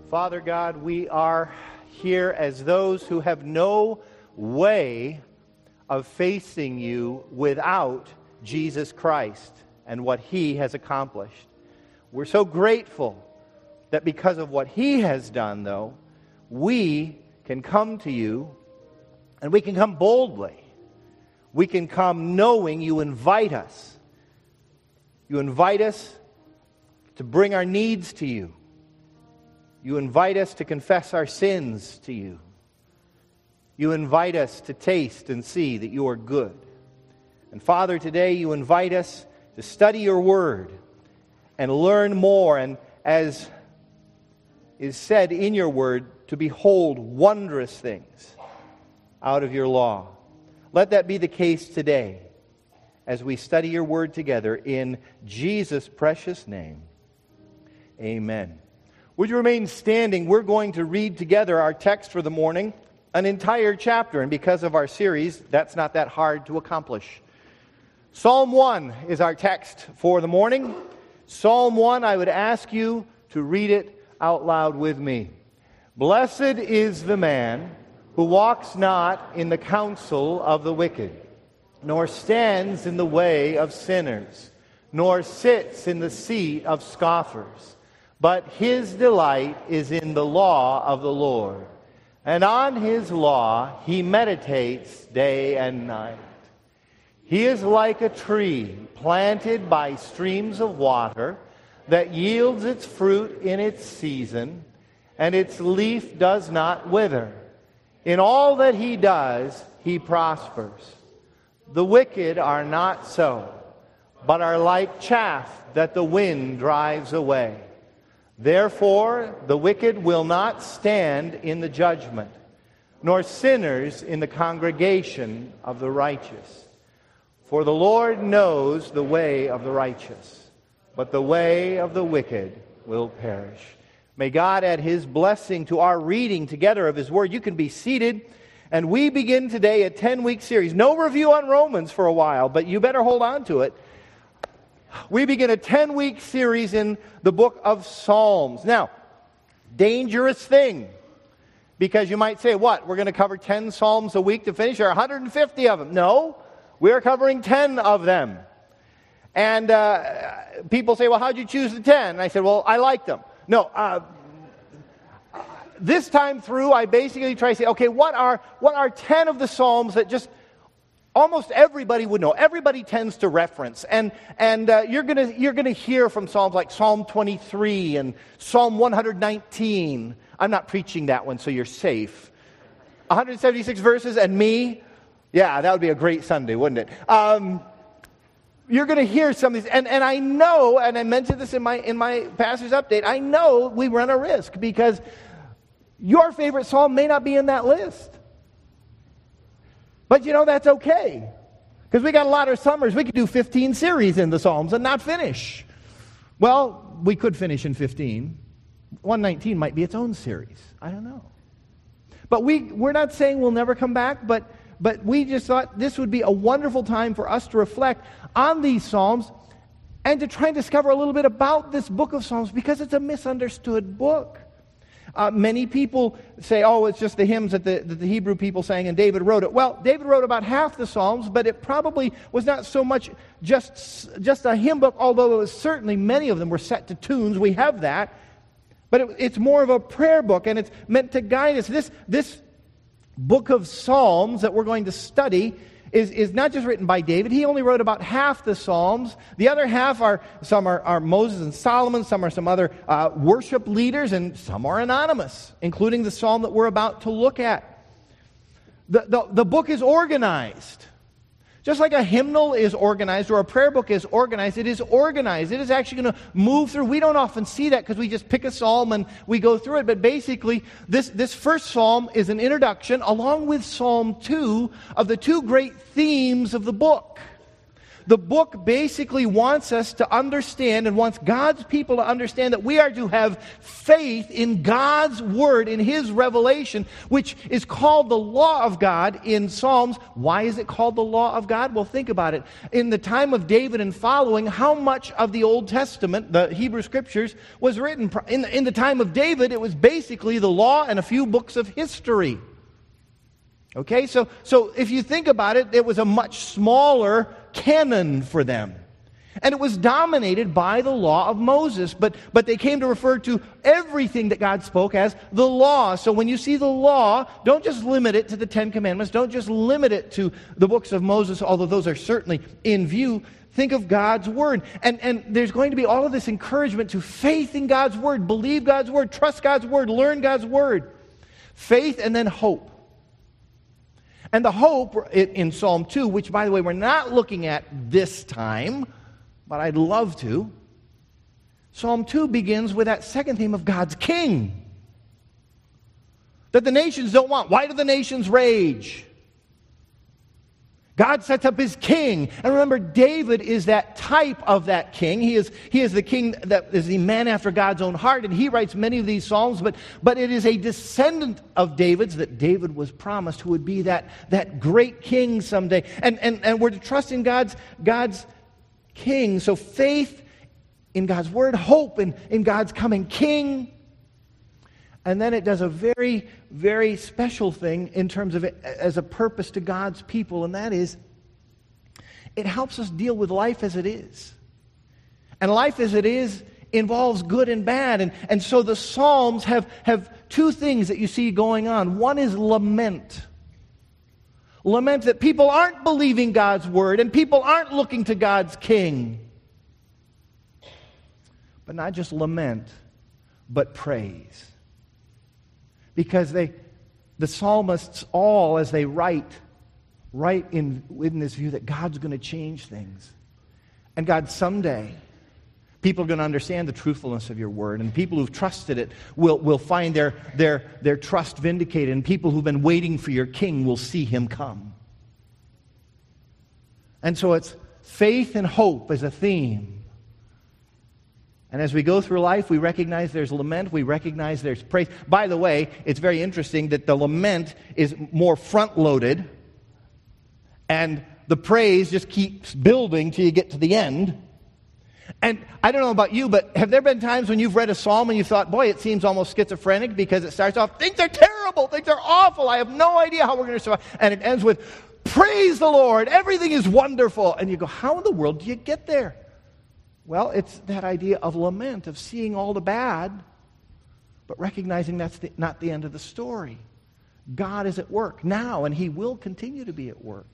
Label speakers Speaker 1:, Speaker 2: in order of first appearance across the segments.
Speaker 1: Father God, we are here as those who have no way of facing you without Jesus Christ and what He has accomplished. We're so grateful that because of what He has done, though, we can come to you, and we can come boldly. We can come knowing you invite us. You invite us to bring our needs to you. You invite us to confess our sins to you. You invite us to taste and see that you are good. And Father, today you invite us to study your word and learn more, and as is said in your word, to behold wondrous things out of your law. Let that be the case today as we study your word together in Jesus' precious name. Amen. Would you remain standing? We're going to read together our text for the morning, an entire chapter, and because of our series, that's not that hard to accomplish. Psalm 1 is our text for the morning. Psalm 1, I would ask you to read it out loud with me. Blessed is the man who walks not in the counsel of the wicked, nor stands in the way of sinners, nor sits in the seat of scoffers. But his delight is in the law of the Lord, and on his law he meditates day and night. He is like a tree planted by streams of water that yields its fruit in its season, and its leaf does not wither. In all that he does, he prospers. The wicked are not so, but are like chaff that the wind drives away. Therefore, the wicked will not stand in the judgment, nor sinners in the congregation of the righteous. For the Lord knows the way of the righteous, but the way of the wicked will perish. May God add His blessing to our reading together of His Word. You can be seated, and we begin today a 10-week series. No review on Romans for a while, but you better hold on to it. We begin a 10-week series in the book of Psalms. Now, dangerous thing, because you might say, what, we're going to cover 10 Psalms a week to finish? There are 150 of them. No, we're covering 10 of them. And people say, well, how'd you choose the 10? And I said, well, I like them. No, this time through, I basically try to say, okay, what are 10 of the Psalms that just almost everybody would know. Everybody tends to reference. And you're gonna hear from Psalms like Psalm 23 and Psalm 119. I'm not preaching that one, so you're safe. 176 verses and me. Yeah, that would be a great Sunday, wouldn't it? You're going to hear some of these. And I know, and I mentioned this in my pastor's update, I know we run a risk because your favorite psalm may not be in that list. But that's okay. Because we got a lot of summers. We could do 15 series in the Psalms and not finish. Well, we could finish in 15. 119 might be its own series. I don't know. But we're not saying we'll never come back, but we just thought this would be a wonderful time for us to reflect on these Psalms and to try and discover a little bit about this book of Psalms because it's a misunderstood book. Many people say, oh, it's just the hymns that the Hebrew people sang and David wrote it. Well, David wrote about half the Psalms, but it probably was not so much just a hymn book, although it was certainly many of them were set to tunes. We have that. But it's more of a prayer book, and it's meant to guide us. This book of Psalms that we're going to study is not just written by David. He only wrote about half the Psalms. The other half some are Moses and Solomon, some are some other worship leaders, and some are anonymous, including the psalm that we're about to look at. The book is organized. Just like a hymnal is organized or a prayer book is organized, it is organized. It is actually going to move through. We don't often see that because we just pick a psalm and we go through it. But basically, this first psalm is an introduction along with Psalm 2 of the two great themes of the book. The book basically wants us to understand and wants God's people to understand that we are to have faith in God's Word, in His revelation, which is called the law of God in Psalms. Why is it called the law of God? Well, think about it. In the time of David and following, how much of the Old Testament, the Hebrew Scriptures, was written? In the time of David, it was basically the law and a few books of history. Okay, so if you think about it, it was a much smaller canon for them. And it was dominated by the law of Moses, but they came to refer to everything that God spoke as the law. So when you see the law, don't just limit it to the Ten Commandments. Don't just limit it to the books of Moses, although those are certainly in view. Think of God's Word. And there's going to be all of this encouragement to faith in God's Word, believe God's Word, trust God's Word, learn God's Word. Faith and then hope. And the hope in Psalm 2, which, by the way, we're not looking at this time, but I'd love to. Psalm 2 begins with that second theme of God's king. That the nations don't want. Why do the nations rage? God sets up His king. And remember, David is that type of that king. He is the king that is the man after God's own heart, and he writes many of these psalms, but it is a descendant of David's that David was promised who would be that great king someday. And we're to trust in God's king. So faith in God's word, hope in God's coming king. And then it does a very, very special thing in terms of it as a purpose to God's people, and that is it helps us deal with life as it is. And life as it is involves good and bad. And so the Psalms have two things that you see going on. One is lament. Lament that people aren't believing God's word and people aren't looking to God's king. But not just lament, but praise. Because the psalmists all, as they write in this view that God's going to change things. And God, someday, people are going to understand the truthfulness of your word. And people who've trusted it will find their trust vindicated. And people who've been waiting for your king will see him come. And so it's faith and hope as a theme. And as we go through life, we recognize there's lament, we recognize there's praise. By the way, it's very interesting that the lament is more front-loaded, and the praise just keeps building till you get to the end. And I don't know about you, but have there been times when you've read a psalm and you thought, boy, it seems almost schizophrenic because it starts off, things are terrible, things are awful, I have no idea how we're going to survive. And it ends with, praise the Lord, everything is wonderful. And you go, how in the world do you get there? Well, it's that idea of lament, of seeing all the bad, but recognizing that's not the end of the story. God is at work now, and He will continue to be at work.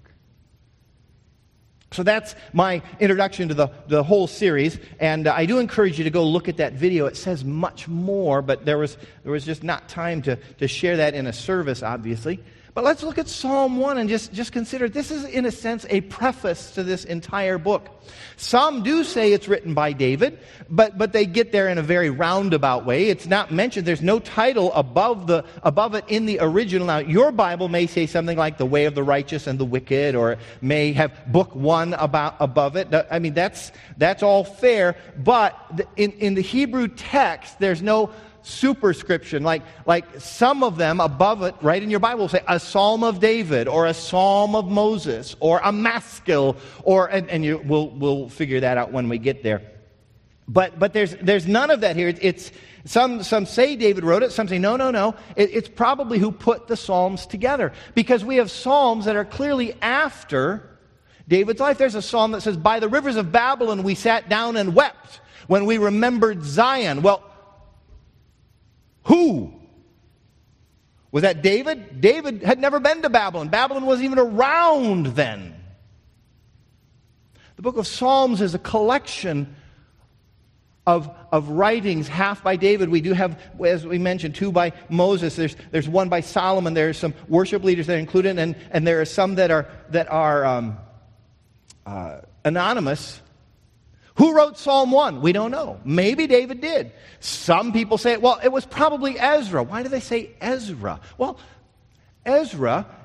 Speaker 1: So that's my introduction to the whole series, and I do encourage you to go look at that video. It says much more, but there was just not time to share that in a service, obviously. But let's look at Psalm 1 and just consider this is, in a sense, a preface to this entire book. Some do say it's written by David, but they get there in a very roundabout way. It's not mentioned. There's no title above it in the original. Now, your Bible may say something like the way of the righteous and the wicked, or it may have book 1 above it. I mean, that's all fair, but in the Hebrew text, there's no superscription, like some of them above it, right in your Bible, will say a Psalm of David, or a Psalm of Moses, or a Maskil, and we'll figure that out when we get there. But there's none of that here. It's some say David wrote it. Some say no. It's probably who put the Psalms together, because we have Psalms that are clearly after David's life. There's a Psalm that says, "By the rivers of Babylon we sat down and wept when we remembered Zion." Well, who? Was that David? David had never been to Babylon. Babylon wasn't even around then. The book of Psalms is a collection of writings, half by David. We do have, as we mentioned, 2 by Moses. There's 1 by Solomon. There's some worship leaders that are included, and there are some that are anonymous. Who wrote Psalm 1? We don't know. Maybe David did. Some people say, well, it was probably Ezra. Why do they say Ezra? Well, Ezra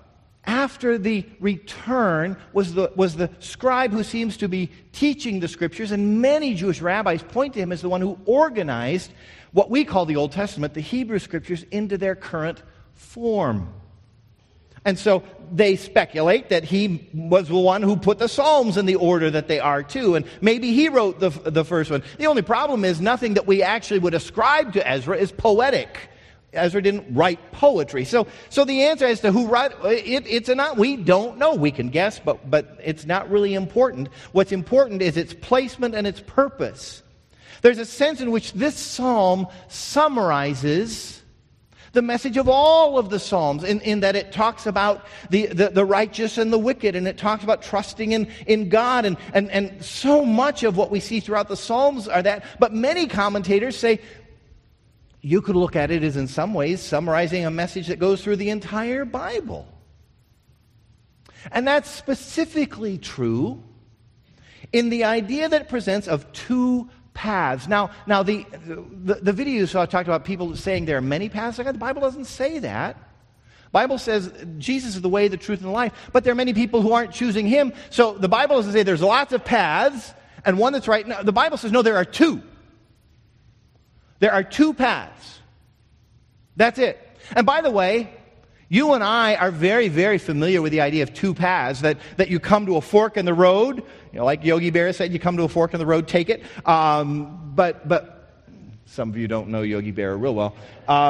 Speaker 1: after the return was the scribe who seems to be teaching the Scriptures, and many Jewish rabbis point to him as the one who organized what we call the Old Testament, the Hebrew Scriptures, into their current form. And so they speculate that he was the one who put the Psalms in the order that they are too, and maybe he wrote the first one. The only problem is nothing that we actually would ascribe to Ezra is poetic. Ezra didn't write poetry. So the answer as to who wrote it's not, we don't know. We can guess, but it's not really important. What's important is its placement and its purpose. There's a sense in which this psalm summarizes the message of all of the Psalms, in that it talks about the righteous and the wicked, and it talks about trusting in God, and so much of what we see throughout the Psalms are that. But many commentators say you could look at it as in some ways summarizing a message that goes through the entire Bible. And that's specifically true in the idea that it presents of two paths. Now the video you saw talked about people saying there are many paths. The Bible doesn't say that. The Bible says Jesus is the way, the truth, and the life, but there are many people who aren't choosing him. So the Bible doesn't say there's lots of paths and one that's right. No, the Bible says no, there are two. There are two paths. That's it. And by the way, you and I are very, very familiar with the idea of two paths, that you come to a fork in the road. You know, like Yogi Berra said, you come to a fork in the road, take it. But some of you don't know Yogi Berra real well.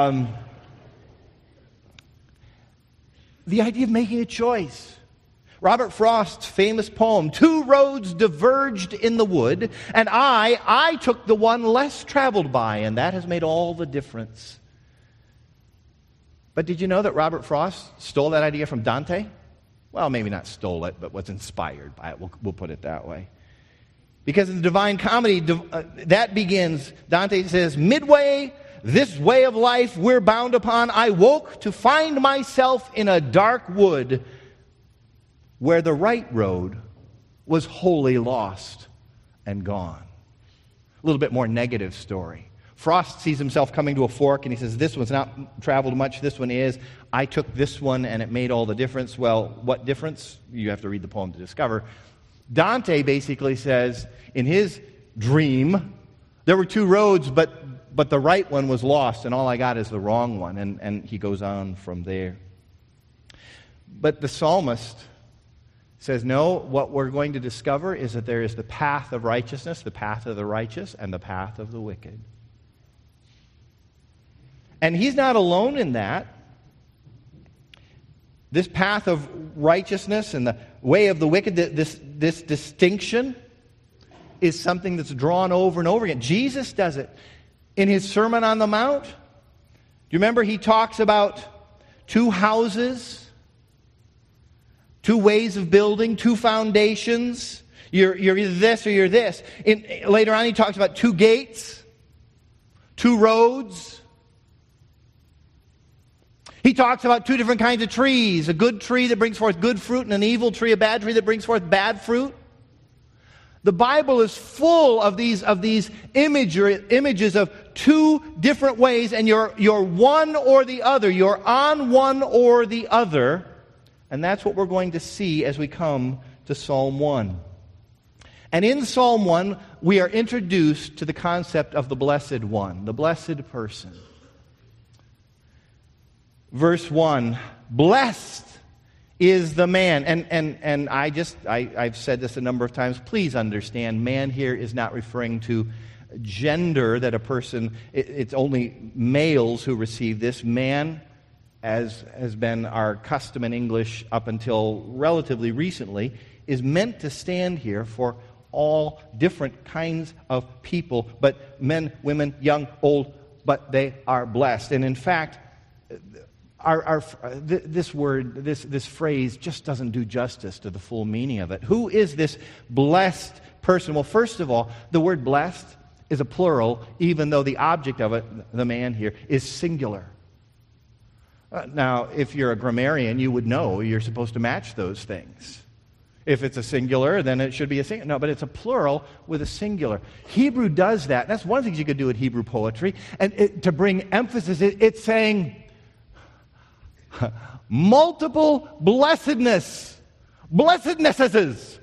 Speaker 1: The idea of making a choice. Robert Frost's famous poem, "Two roads diverged in the wood, and I took the one less traveled by, and that has made all the difference." But did you know that Robert Frost stole that idea from Dante? Well, maybe not stole it, but was inspired by it. We'll put it that way. Because in the Divine Comedy, that begins, Dante says, "Midway, this way of life we're bound upon, I woke to find myself in a dark wood where the right road was wholly lost and gone." A little bit more negative story. Frost sees himself coming to a fork, and he says, this one's not traveled much, this one is. I took this one, and it made all the difference. Well, what difference? You have to read the poem to discover. Dante basically says, in his dream, there were two roads, but the right one was lost, and all I got is the wrong one. And he goes on from there. But the psalmist says, no, what we're going to discover is that there is the path of righteousness, the path of the righteous, and the path of the wicked. And he's not alone in that. This path of righteousness and the way of the wicked, this distinction is something that's drawn over and over again. Jesus does it. In his Sermon on the Mount, do you remember he talks about two houses, two ways of building, two foundations. You're either this or you're this. Later on he talks about two gates, two roads. He talks about two different kinds of trees, a good tree that brings forth good fruit and an evil tree, a bad tree that brings forth bad fruit. The Bible is full of these images of two different ways, and you're one or the other. You're on one or the other. And that's what we're going to see as we come to Psalm 1. And in Psalm 1, we are introduced to the concept of the Blessed One, the blessed person. Verse 1, blessed is the man. And I've said this a number of times. Please understand, man here is not referring to gender, that a person, it's only males who receive this. Man, as has been our custom in English up until relatively recently, is meant to stand here for all different kinds of people, but men, women, young, old, but they are blessed. And in fact, this word, this phrase just doesn't do justice to the full meaning of it. Who is this blessed person? Well, first of all, the word blessed is a plural, even though the object of it, the man here, is singular. Now, if you're a grammarian, you would know you're supposed to match those things. If it's a singular, then it should be a singular. No, but it's a plural with a singular. Hebrew does that. That's one of the things you could do with Hebrew poetry. And to bring emphasis, it's saying, multiple blessednesses.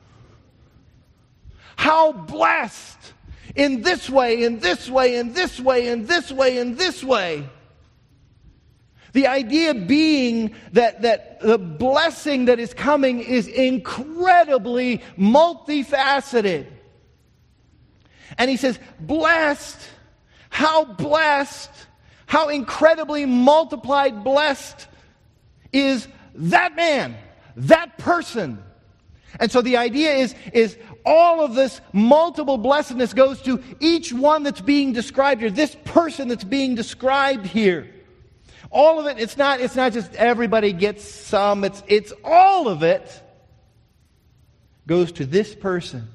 Speaker 1: How blessed in this way, in this way, in this way, in this way, in this way. The idea being that the blessing that is coming is incredibly multifaceted. And he says, blessed, how incredibly multiplied blessed is that man, that person. And so the idea is all of this multiple blessedness goes to each one that's being described here, this person that's being described here. All of it, it's not just everybody gets some, it's all of it goes to this person.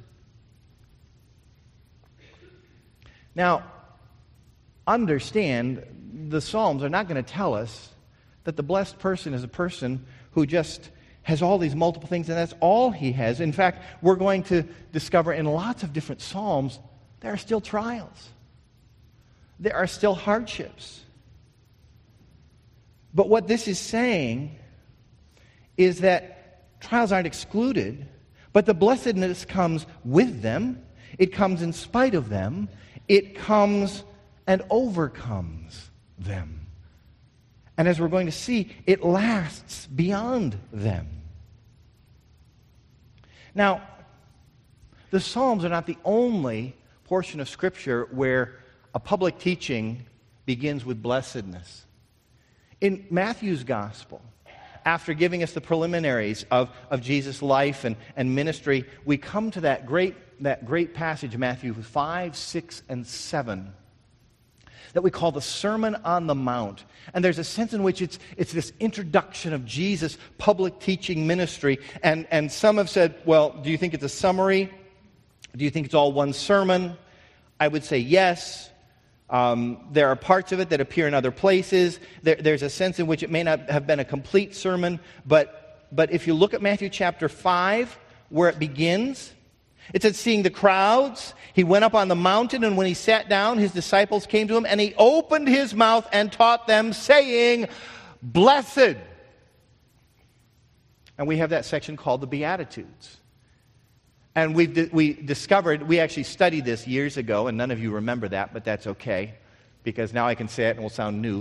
Speaker 1: Now, understand, the Psalms are not going to tell us that the blessed person is a person who just has all these multiple things and that's all he has. In fact, we're going to discover in lots of different Psalms, there are still trials. There are still hardships. But what this is saying is that trials aren't excluded, but the blessedness comes with them. It comes in spite of them. It comes and overcomes them. And as we're going to see, it lasts beyond them. Now, the Psalms are not the only portion of Scripture where a public teaching begins with blessedness. In Matthew's Gospel, after giving us the preliminaries of Jesus' life and ministry, we come to that great passage, Matthew 5, 6, and 7, that we call the Sermon on the Mount. And there's a sense in which it's this introduction of Jesus' public teaching ministry. And some have said, well, do you think it's a summary? Do you think it's all one sermon? I would say yes. There are parts of it that appear in other places. There's a sense in which it may not have been a complete sermon. But if you look at Matthew chapter 5, where it begins, it says, seeing the crowds, he went up on the mountain, and when he sat down, his disciples came to him, and he opened his mouth and taught them, saying, blessed. And we have that section called the Beatitudes. And we discovered, we actually studied this years ago, and none of you remember that, but that's okay, because now I can say it and it will sound new.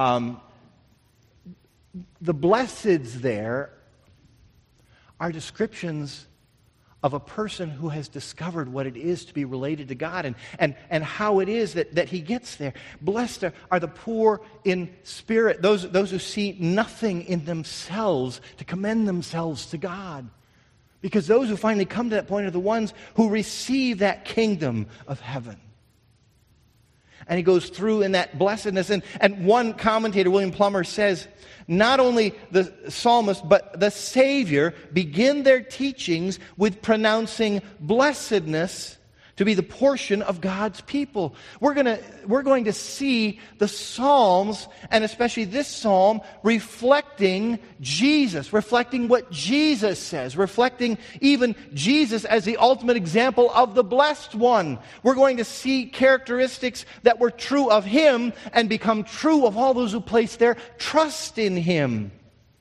Speaker 1: The blesseds there are descriptions of a person who has discovered what it is to be related to God and how it is that he gets there. Blessed are the poor in spirit, those who see nothing in themselves to commend themselves to God. Because those who finally come to that point are the ones who receive that kingdom of heaven. And he goes through in that blessedness. And one commentator, William Plummer, says, not only the psalmist, but the Savior begin their teachings with pronouncing blessedness to be the portion of God's people. We're going to see the Psalms, and especially this psalm, reflecting Jesus, reflecting what Jesus says, reflecting even Jesus as the ultimate example of the blessed one. We're going to see characteristics that were true of him and become true of all those who place their trust in him.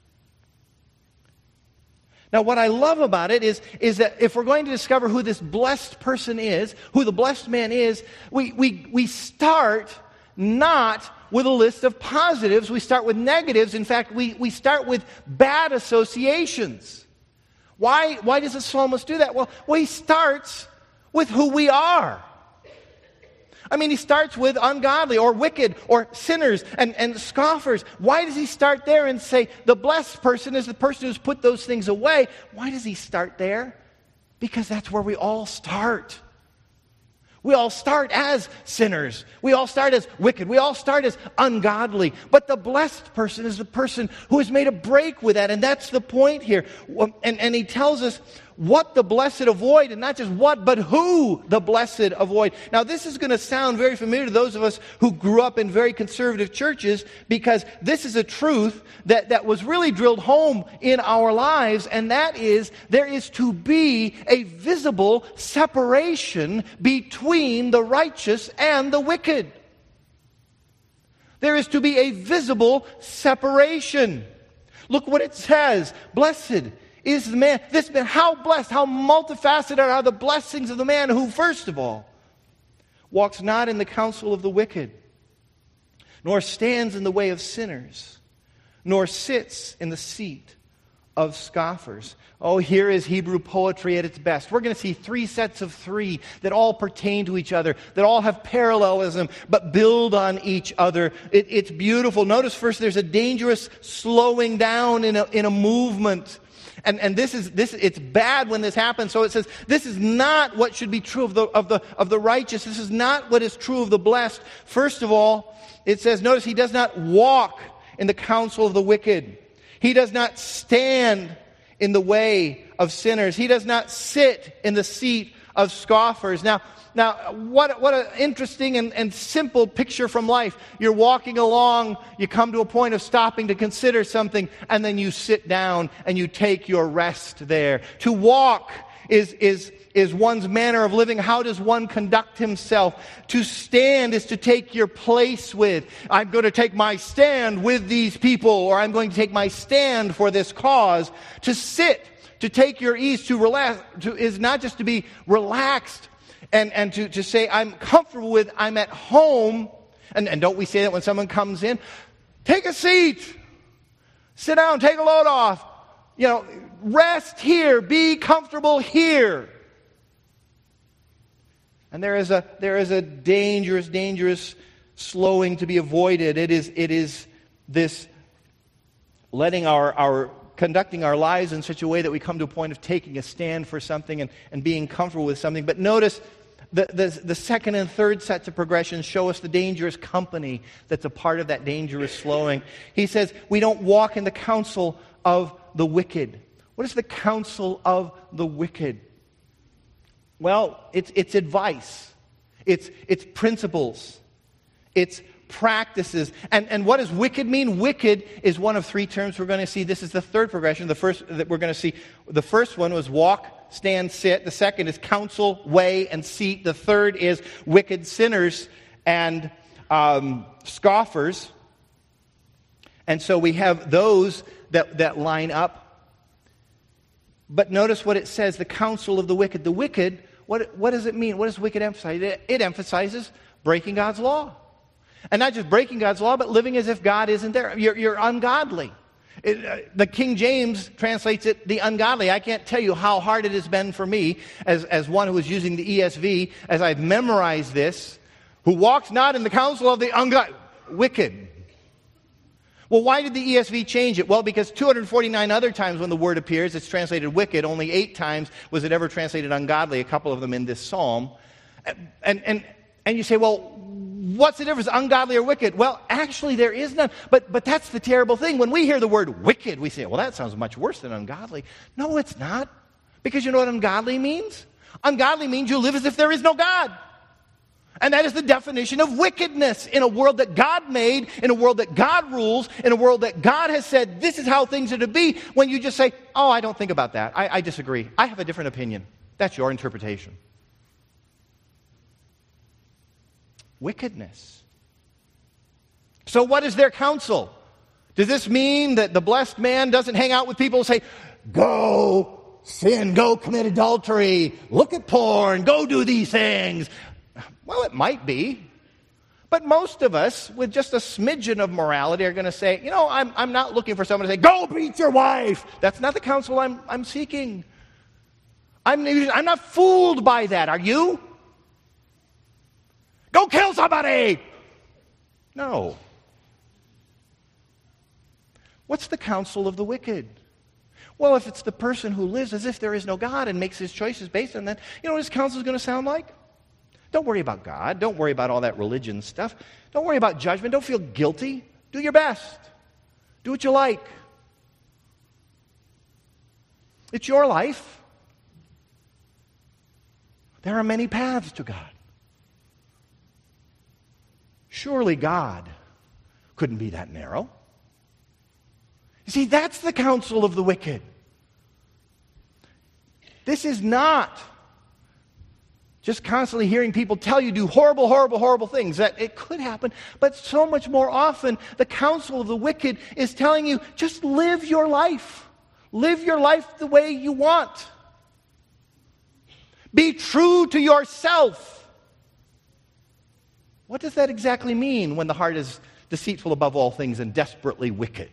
Speaker 1: Now, what I love about it is that if we're going to discover who this blessed person is, who the blessed man is, we start not with a list of positives. We start with negatives. In fact, we start with bad associations. Why does the psalmist do that? Well, he starts with who we are. I mean, he starts with ungodly or wicked or sinners and scoffers. Why does he start there and say the blessed person is the person who's put those things away? Why does he start there? Because that's where we all start. We all start as sinners. We all start as wicked. We all start as ungodly. But the blessed person is the person who has made a break with that. And that's the point here. And he tells us what the blessed avoid, and not just what, but who the blessed avoid. Now, this is going to sound very familiar to those of us who grew up in very conservative churches, because this is a truth that was really drilled home in our lives, and that is, there is to be a visible separation between the righteous and the wicked. There is to be a visible separation. Look what it says. Blessed is the man. This man, how blessed, how multifaceted are the blessings of the man who, first of all, walks not in the counsel of the wicked, nor stands in the way of sinners, nor sits in the seat of scoffers. Oh, here is Hebrew poetry at its best. We're going to see three sets of three that all pertain to each other, that all have parallelism, but build on each other. It's beautiful. Notice first there's a dangerous slowing down in a movement. And this it's bad when this happens. So it says this is not what should be true of the righteous. This is not what is true of the blessed. First of all, it says, notice he does not walk in the counsel of the wicked. He does not stand in the way of sinners. He does not sit in the seat of scoffers. Now, what an interesting and simple picture from life. You're walking along, you come to a point of stopping to consider something, and then you sit down and you take your rest there. To walk is one's manner of living. How does one conduct himself? To stand is to take your place with. I'm going to take my stand with these people, or I'm going to take my stand for this cause. To sit, to take your ease, to relax, is not just to be relaxed and to say, I'm comfortable with, I'm at home. And don't we say that when someone comes in? Take a seat. Sit down, take a load off. Rest here, be comfortable here. And there is a dangerous slowing to be avoided. It is this letting conducting our lives in such a way that we come to a point of taking a stand for something and being comfortable with something. But notice the second and third sets of progressions show us the dangerous company that's a part of that dangerous slowing. He says we don't walk in the counsel of the wicked. What is the counsel of the wicked? Well, it's advice. It's principles. It's practices. And what does wicked mean? Wicked is one of three terms we're going to see. This is the third progression. The first that we're going to see. The first one was walk, stand, sit. The second is counsel, way, and seat. The third is wicked sinners and scoffers. And so we have those that line up. But notice what it says, the counsel of the wicked. The wicked, what does it mean? What does wicked emphasize? It emphasizes breaking God's law. And not just breaking God's law, but living as if God isn't there. You're ungodly. The King James translates it, the ungodly. I can't tell you how hard it has been for me, as one who is using the ESV, as I've memorized this, who walks not in the counsel of the ungodly. Wicked. Well, why did the ESV change it? Well, because 249 other times when the word appears, it's translated wicked. Only 8 times was it ever translated ungodly, a couple of them in this psalm. And you say, well, what's the difference, ungodly or wicked? Well, actually, there is none. But that's the terrible thing. When we hear the word wicked, we say, well, that sounds much worse than ungodly. No, it's not. Because you know what ungodly means? Ungodly means you live as if there is no God. And that is the definition of wickedness in a world that God made, in a world that God rules, in a world that God has said, this is how things are to be, when you just say, oh, I don't think about that. I disagree. I have a different opinion. That's your interpretation. Wickedness. So what is their counsel? Does this mean that the blessed man doesn't hang out with people and say, go sin, go commit adultery, look at porn, go do these things? Well, it might be. But most of us, with just a smidgen of morality, are going to say, I'm not looking for someone to say, go beat your wife. That's not the counsel I'm seeking. I'm not fooled by that. Are you? Go kill somebody. No. What's the counsel of the wicked? Well, if it's the person who lives as if there is no God and makes his choices based on that, you know what his counsel is going to sound like? Don't worry about God. Don't worry about all that religion stuff. Don't worry about judgment. Don't feel guilty. Do your best. Do what you like. It's your life. There are many paths to God. Surely God couldn't be that narrow. You see, that's the counsel of the wicked. This is not Just constantly hearing people tell you do horrible, horrible, horrible things. That it could happen, but so much more often, the counsel of the wicked is telling you, just live your life. Live your life the way you want. Be true to yourself. What does that exactly mean when the heart is deceitful above all things and desperately wicked?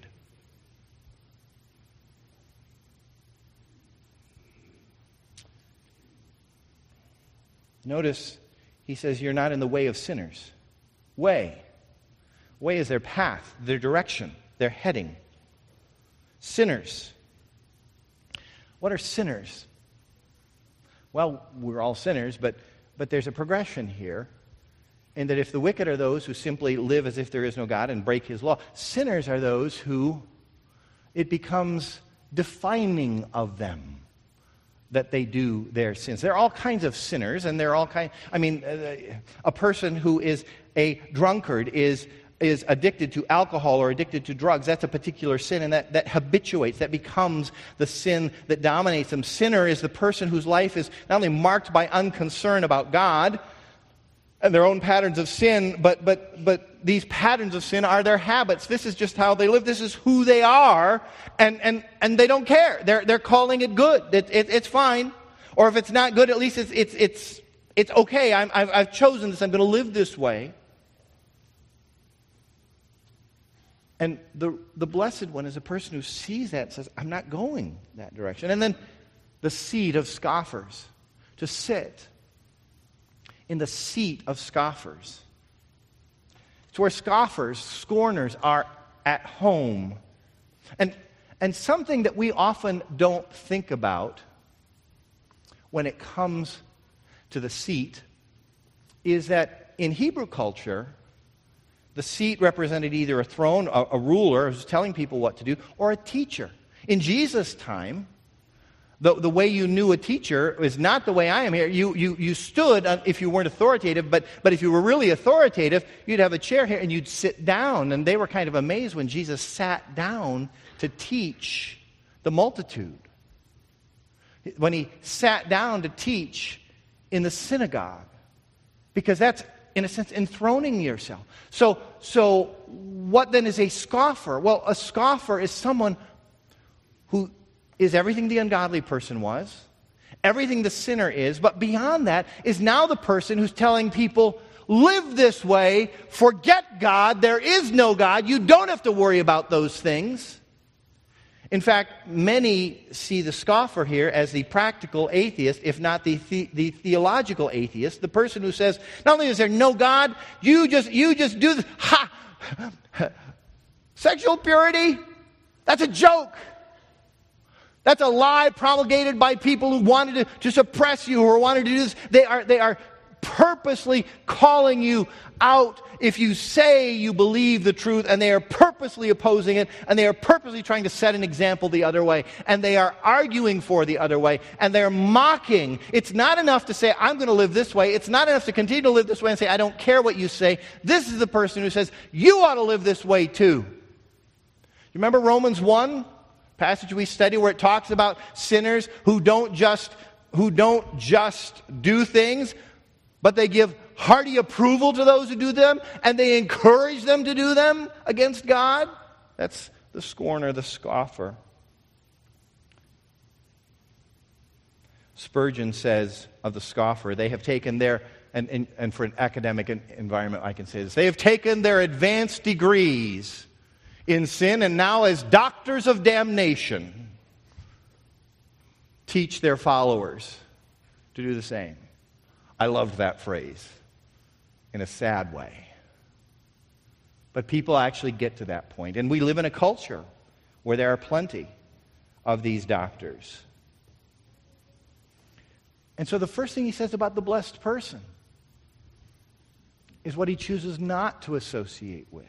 Speaker 1: Notice he says you're not in the way of sinners. Way. Way is their path, their direction, their heading. Sinners. What are sinners? Well, we're all sinners, but there's a progression here. And that if the wicked are those who simply live as if there is no God and break his law, sinners are those who it becomes defining of them that they do their sins. There are all kinds of sinners, and there are all kinds. A person who is a drunkard is addicted to alcohol or addicted to drugs. That's a particular sin, and that habituates, that becomes the sin that dominates them. Sinner is the person whose life is not only marked by unconcern about God and their own patterns of sin, but these patterns of sin are their habits. This is just how they live. This is who they are, and they don't care. They're calling it good. It's fine, or if it's not good, at least it's okay. I've chosen this. I'm going to live this way. And the blessed one is a person who sees that and says, "I'm not going that direction." And then the seed of scoffers, to sit in the seat of scoffers. It's where scoffers, scorners are at home. And something that we often don't think about when it comes to the seat is that in Hebrew culture, the seat represented either a throne, a ruler who's telling people what to do, or a teacher. In Jesus' time, the way you knew a teacher is not the way I am here. You stood if you weren't authoritative, but if you were really authoritative, you'd have a chair here and you'd sit down. And they were kind of amazed when Jesus sat down to teach the multitude. When he sat down to teach in the synagogue. Because that's, in a sense, enthroning yourself. So what then is a scoffer? Well, a scoffer is someone who is everything the ungodly person was, everything the sinner is, but beyond that is now the person who's telling people, live this way, forget God, there is no God, you don't have to worry about those things. In fact, many see the scoffer here as the practical atheist, if not the theological atheist, the person who says, not only is there no God, you just do this. Ha! Sexual purity? That's a joke. That's a lie promulgated by people who wanted to suppress you or wanted to do this. They are purposely calling you out if you say you believe the truth, and they are purposely opposing it, and they are purposely trying to set an example the other way, and they are arguing for the other way, and they're mocking. It's not enough to say, I'm going to live this way. It's not enough to continue to live this way and say, I don't care what you say. This is the person who says, you ought to live this way too. You remember Romans 1? Passage we study where it talks about sinners who don't just do things, but they give hearty approval to those who do them, and they encourage them to do them against God. That's the scorner, the scoffer. Spurgeon says of the scoffer, they have taken their, and for an academic environment I can say this, they have taken their advanced degrees in sin, and now as doctors of damnation teach their followers to do the same. I loved that phrase in a sad way. But people actually get to that point. And we live in a culture where there are plenty of these doctors. And so the first thing he says about the blessed person is what he chooses not to associate with.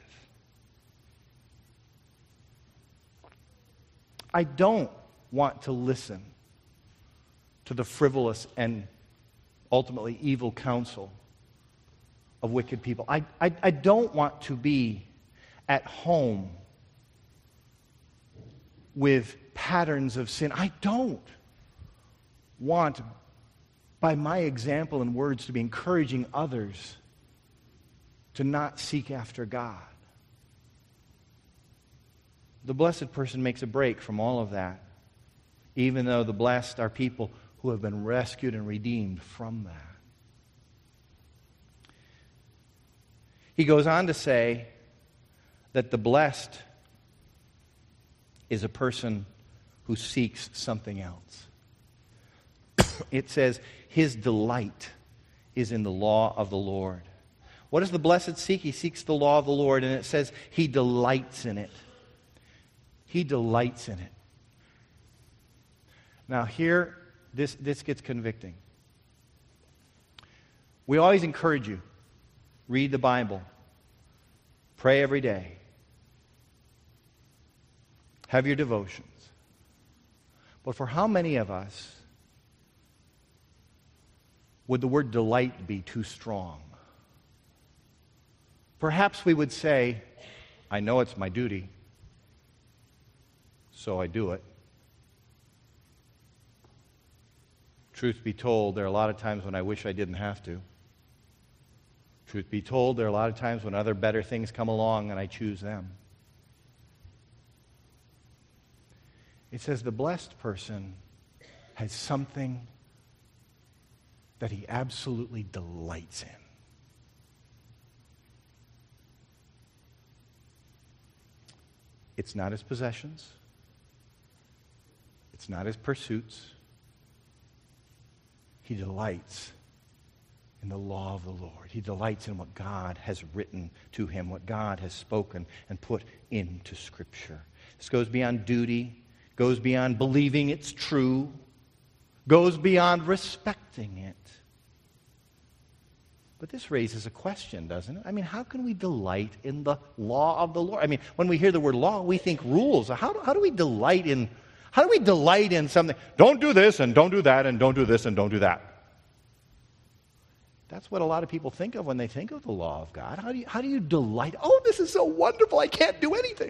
Speaker 1: I don't want to listen to the frivolous and ultimately evil counsel of wicked people. I don't want to be at home with patterns of sin. I don't want by my example and words to be encouraging others to not seek after God. The blessed person makes a break from all of that, even though the blessed are people who have been rescued and redeemed from that. He goes on to say that the blessed is a person who seeks something else. It says, his delight is in the law of the Lord. What does the blessed seek? He seeks the law of the Lord, and it says he delights in it. He delights in it. Now here, this gets convicting. We always encourage you, read the Bible, pray every day, have your devotions. But for how many of us would the word delight be too strong? Perhaps we would say, I know it's my duty, so I do it. Truth be told, there are a lot of times when I wish I didn't have to. Truth be told, there are a lot of times when other better things come along and I choose them. It says the blessed person has something that he absolutely delights in. It's not his possessions. It's not his pursuits. He delights in the law of the Lord. He delights in what God has written to him, what God has spoken and put into Scripture. This goes beyond duty, goes beyond believing it's true, goes beyond respecting it. But this raises a question, doesn't it? I mean, how can we delight in the law of the Lord? I mean, when we hear the word law, we think rules. How do we delight in something? Don't do this and don't do that and don't do this and don't do that. That's what a lot of people think of when they think of the law of God. How do you delight? Oh, this is so wonderful, I can't do anything.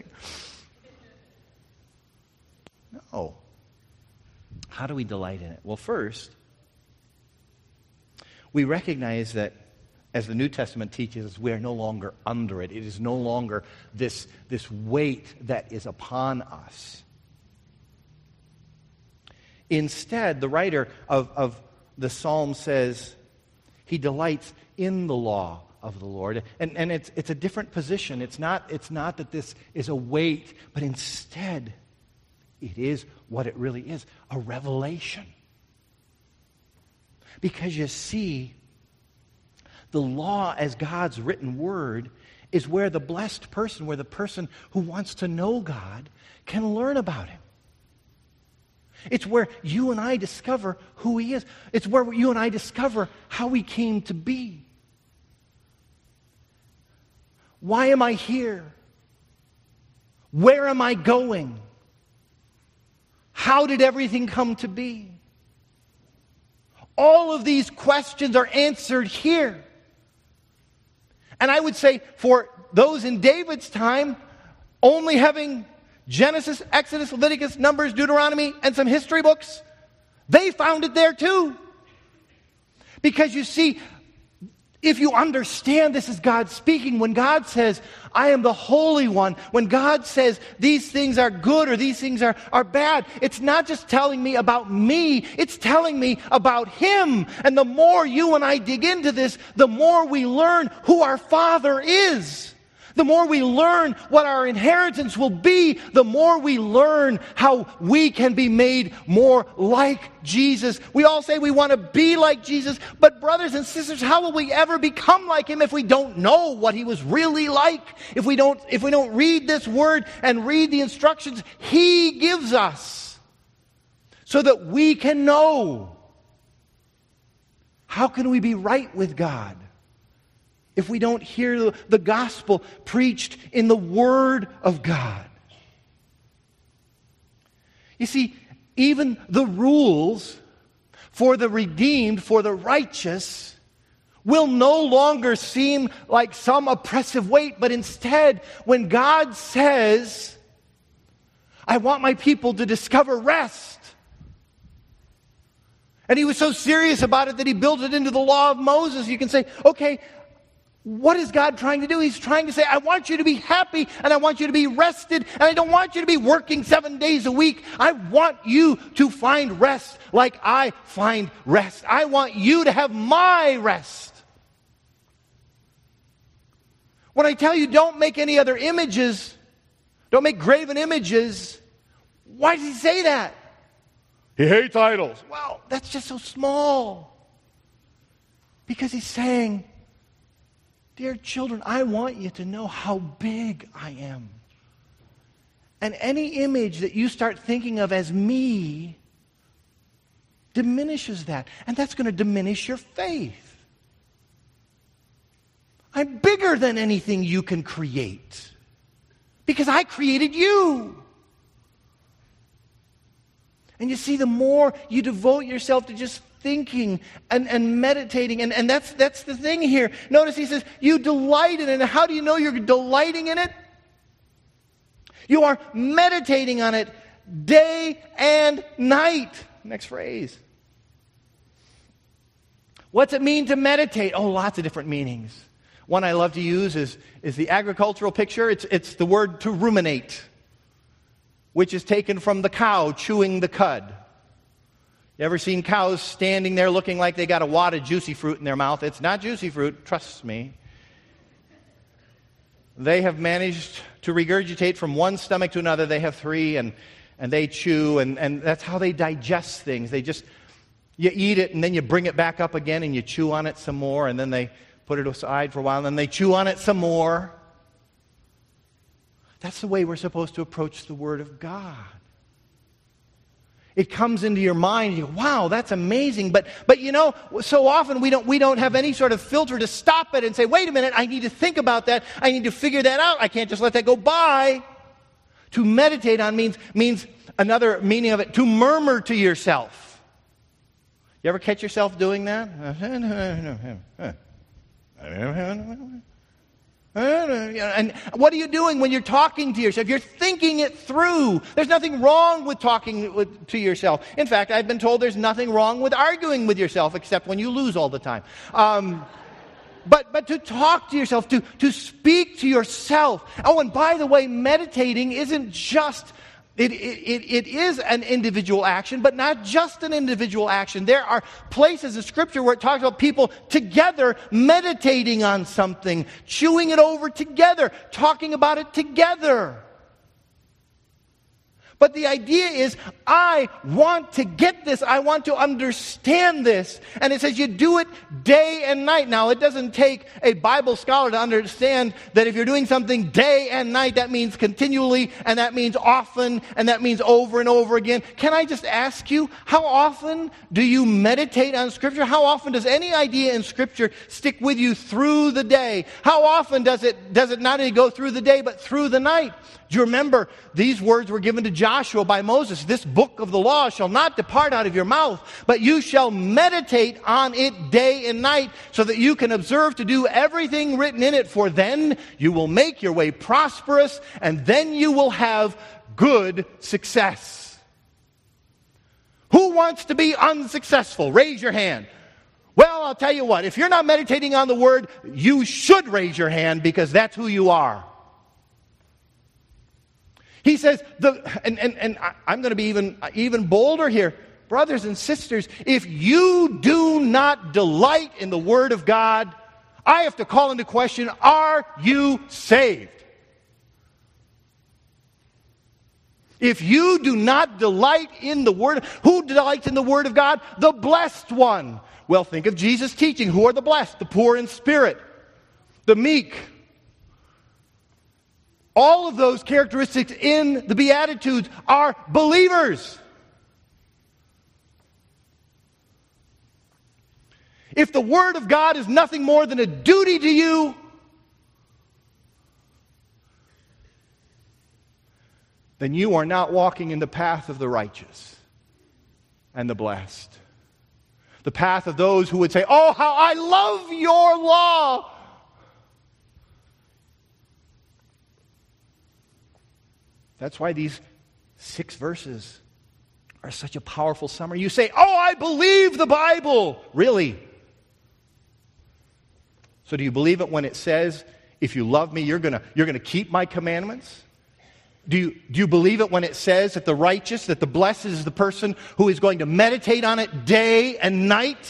Speaker 1: No. How do we delight in it? Well, first, we recognize that as the New Testament teaches us, we are no longer under it. It is no longer this weight that is upon us. Instead, the writer of the Psalm says he delights in the law of the Lord. And it's a different position. It's not that this is a weight, but instead it is what it really is, a revelation. Because you see, the law as God's written word is where the blessed person, where the person who wants to know God can learn about him. It's where you and I discover who he is. It's where you and I discover how he came to be. Why am I here? Where am I going? How did everything come to be? All of these questions are answered here. And I would say for those in David's time, only having Genesis, Exodus, Leviticus, Numbers, Deuteronomy, and some history books, they found it there too. Because you see, if you understand this is God speaking, when God says, I am the Holy One, when God says these things are good or these things are bad, it's not just telling me about me, it's telling me about Him. And the more you and I dig into this, the more we learn who our Father is. The more we learn what our inheritance will be, the more we learn how we can be made more like Jesus. We all say we want to be like Jesus, but brothers and sisters, how will we ever become like Him if we don't know what He was really like? If we don't read this word and read the instructions He gives us so that we can know? How can we be right with God if we don't hear the gospel preached in the Word of God? You see, even the rules for the redeemed, for the righteous, will no longer seem like some oppressive weight, but instead, when God says, I want my people to discover rest, And he was so serious about it that he built it into the law of Moses. You can say, okay, what is God trying to do? He's trying to say, I want you to be happy, and I want you to be rested, and I don't want you to be working 7 days a week. I want you to find rest like I find rest. I want you to have my rest. When I tell you don't make any other images, don't make graven images, why does he say that? He hates idols. Well, that's just so small. Because he's saying, dear children, I want you to know how big I am. And any image that you start thinking of as me diminishes that. And that's going to diminish your faith. I'm bigger than anything you can create. Because I created you. And you see, the more you devote yourself to just thinking and meditating, and that's the thing here. Notice he says, you delight in it. And how do you know you're delighting in it? You are meditating on it day and night. Next phrase. What's it mean to meditate? Oh, lots of different meanings. One I love to use is the agricultural picture. It's the word to ruminate, which is taken from the cow chewing the cud. You ever seen cows standing there looking like they got a wad of juicy fruit in their mouth? It's not juicy fruit, trust me. They have managed to regurgitate from one stomach to another. They have three, and they chew, and that's how they digest things. You eat it, and then you bring it back up again, and you chew on it some more, and then they put it aside for a while, and then they chew on it some more. That's the way we're supposed to approach the Word of God. It comes into your mind, and you go, wow, that's amazing. But you know, so often we don't have any sort of filter to stop it and say, wait a minute, I need to think about that. I need to figure that out. I can't just let that go by. To meditate on means another meaning of it, to murmur to yourself. You ever catch yourself doing that? And what are you doing when you're talking to yourself? You're thinking it through. There's nothing wrong with talking to yourself. In fact, I've been told there's nothing wrong with arguing with yourself, except when you lose all the time. But to talk to yourself, to speak to yourself. Oh, and by the way, meditating isn't just... It is an individual action, but not just an individual action. There are places in Scripture where it talks about people together meditating on something, chewing it over together, talking about it together. But the idea is, I want to get this. I want to understand this. And it says you do it day and night. Now, it doesn't take a Bible scholar to understand that if you're doing something day and night, that means continually, and that means often, and that means over and over again. Can I just ask you, how often do you meditate on Scripture? How often does any idea in Scripture stick with you through the day? How often does it not only go through the day, but through the night? Do you remember these words were given to Joshua by Moses? This book of the law shall not depart out of your mouth, but you shall meditate on it day and night, so that you can observe to do everything written in it. For then you will make your way prosperous, and then you will have good success. Who wants to be unsuccessful? Raise your hand. Well, I'll tell you what, if you're not meditating on the Word, you should raise your hand, because that's who you are. He says, and I'm going to be even bolder here. Brothers and sisters, if you do not delight in the Word of God, I have to call into question, are you saved? If you do not delight in the Word, who delights in the Word of God? The blessed one. Well, think of Jesus' teaching. Who are the blessed? The poor in spirit, the meek. All of those characteristics in the Beatitudes are believers. If the Word of God is nothing more than a duty to you, then you are not walking in the path of the righteous and the blessed. The path of those who would say, oh, how I love your law. That's why these 6 verses are such a powerful summary. You say, oh, I believe the Bible. Really? So do you believe it when it says, if you love me, you're gonna keep my commandments? Do you believe it when it says that the righteous, that the blessed is the person who is going to meditate on it day and night?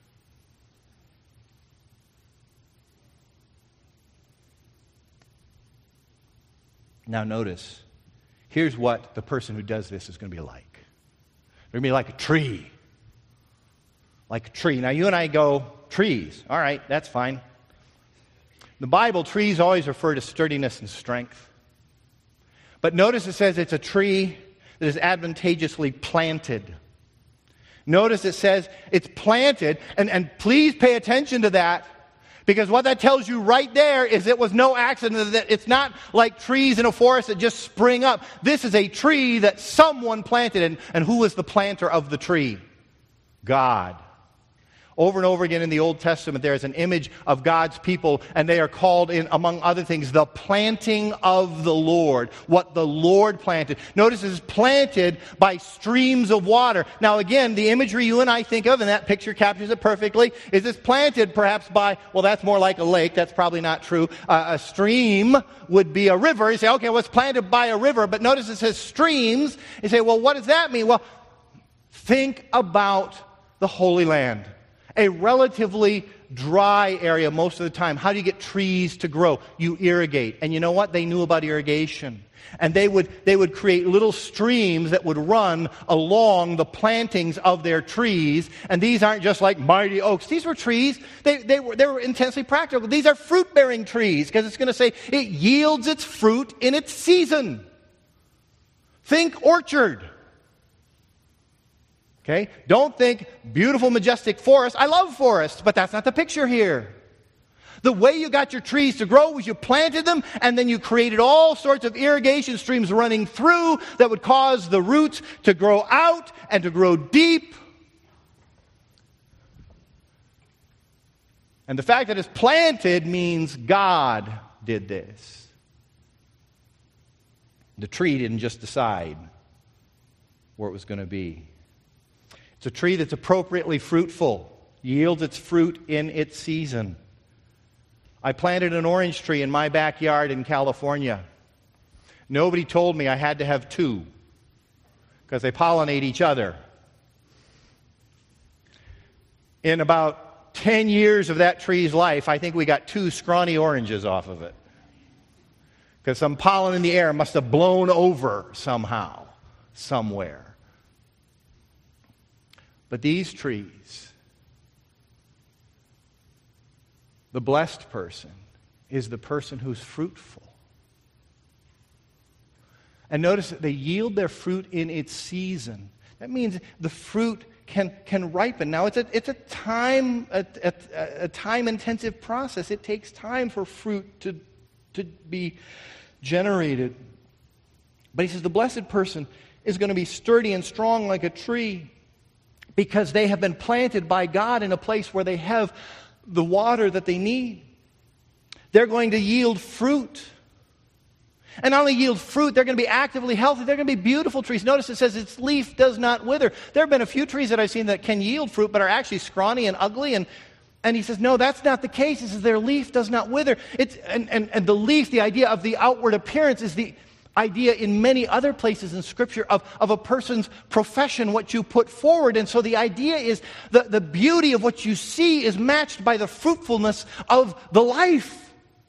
Speaker 1: Now notice, here's what the person who does this is going to be like. They're going to be like a tree. Like a tree. Now you and I go, trees. All right, that's fine. In the Bible, trees always refer to sturdiness and strength. But notice it says it's a tree that is advantageously planted. Notice it says it's planted, and please pay attention to that, because what that tells you right there is it was no accident. That it's not like trees in a forest that just spring up. This is a tree that someone planted, and who was the planter of the tree? God. Over and over again in the Old Testament, there is an image of God's people, and they are called, in, among other things, the planting of the Lord, what the Lord planted. Notice it's planted by streams of water. Now again, the imagery you and I think of, and that picture captures it perfectly, is it's planted perhaps by, well, that's more like a lake. That's probably not true. A stream would be a river. You say, okay, well, it's planted by a river, but notice it says streams. You say, well, what does that mean? Well, think about the Holy Land. A relatively dry area most of the time. How do you get trees to grow? You irrigate. And you know what? They knew about irrigation. And they would create little streams that would run along the plantings of their trees. And these aren't just like mighty oaks. These were trees. They were intensely practical. These are fruit-bearing trees, because it's going to say it yields its fruit in its season. Think orchard. Okay? Don't think beautiful, majestic forest. I love forests, but that's not the picture here. The way you got your trees to grow was you planted them, and then you created all sorts of irrigation streams running through that would cause the roots to grow out and to grow deep. And the fact that it's planted means God did this. The tree didn't just decide where it was going to be. It's a tree that's appropriately fruitful, yields its fruit in its season. I planted an orange tree in my backyard in California. Nobody told me I had to have two, because they pollinate each other. In about 10 years of that tree's life, I think we got 2 scrawny oranges off of it, because some pollen in the air must have blown over somehow, somewhere. But these trees, the blessed person is the person who's fruitful. And notice that they yield their fruit in its season. That means the fruit can ripen. Now it's a time intensive process. It takes time for fruit to be generated. But he says the blessed person is going to be sturdy and strong like a tree, because they have been planted by God in a place where they have the water that they need. They're going to yield fruit. And not only yield fruit, they're going to be actively healthy. They're going to be beautiful trees. Notice it says its leaf does not wither. There have been a few trees that I've seen that can yield fruit but are actually scrawny and ugly. And he says, no, that's not the case. He says their leaf does not wither. And the leaf, the idea of the outward appearance, is the idea in many other places in Scripture of a person's profession, what you put forward. And so the idea is the beauty of what you see is matched by the fruitfulness of the life.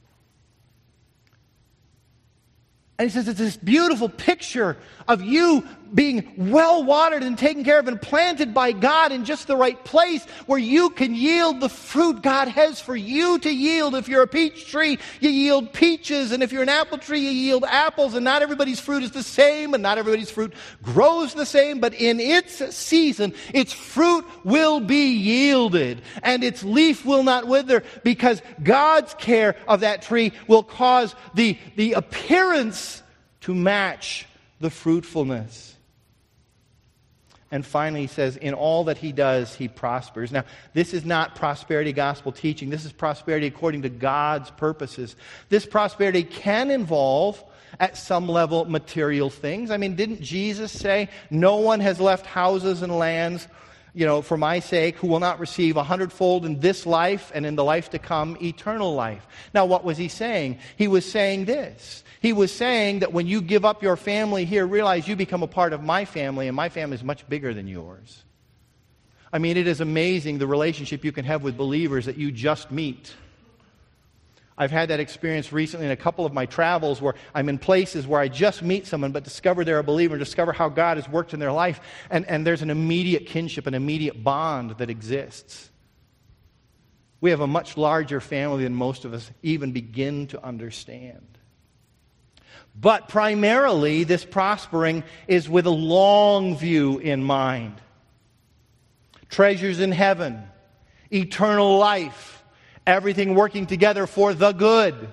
Speaker 1: And he says it's this beautiful picture of you being well watered and taken care of and planted by God in just the right place where you can yield the fruit God has for you to yield. If you're a peach tree, you yield peaches. And if you're an apple tree, you yield apples. And not everybody's fruit is the same, and not everybody's fruit grows the same. But in its season, its fruit will be yielded, and its leaf will not wither, because God's care of that tree will cause the appearance to match the fruitfulness. And finally, he says, in all that he does, he prospers. Now, this is not prosperity gospel teaching. This is prosperity according to God's purposes. This prosperity can involve at some level, material things. I mean, didn't Jesus say, no one has left houses and lands, for my sake, who will not receive 100-fold in this life and in the life to come, eternal life? Now, what was he saying? He was saying this. He was saying that when you give up your family here, realize you become a part of my family, and my family is much bigger than yours. I mean, it is amazing the relationship you can have with believers that you just meet. I've had that experience recently in a couple of my travels where I'm in places where I just meet someone but discover they're a believer and discover how God has worked in their life, and there's an immediate kinship, an immediate bond that exists. We have a much larger family than most of us even begin to understand. But primarily, this prospering is with a long view in mind. Treasures in heaven, eternal life, everything working together for the good.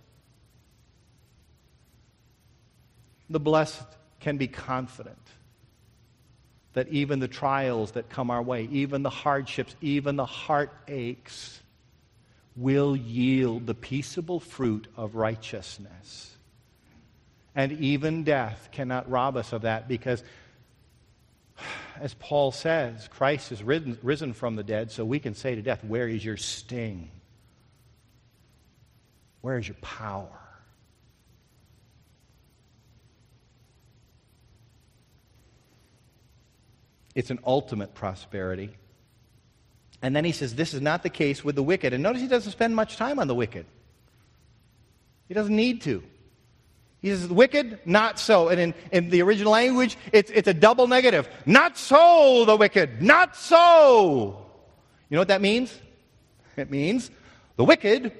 Speaker 1: The blessed can be confident that even the trials that come our way, even the hardships, even the heartaches, will yield the peaceable fruit of righteousness. And even death cannot rob us of that, because, as Paul says, Christ is risen from the dead, so we can say to death, where is your sting? Where is your power? It's an ultimate prosperity. And then he says this is not the case with the wicked. And notice he doesn't spend much time on the wicked. He doesn't need to. He says, the wicked, not so. And in the original language, it's a double negative. Not so, the wicked. Not so. You know what that means? It means the wicked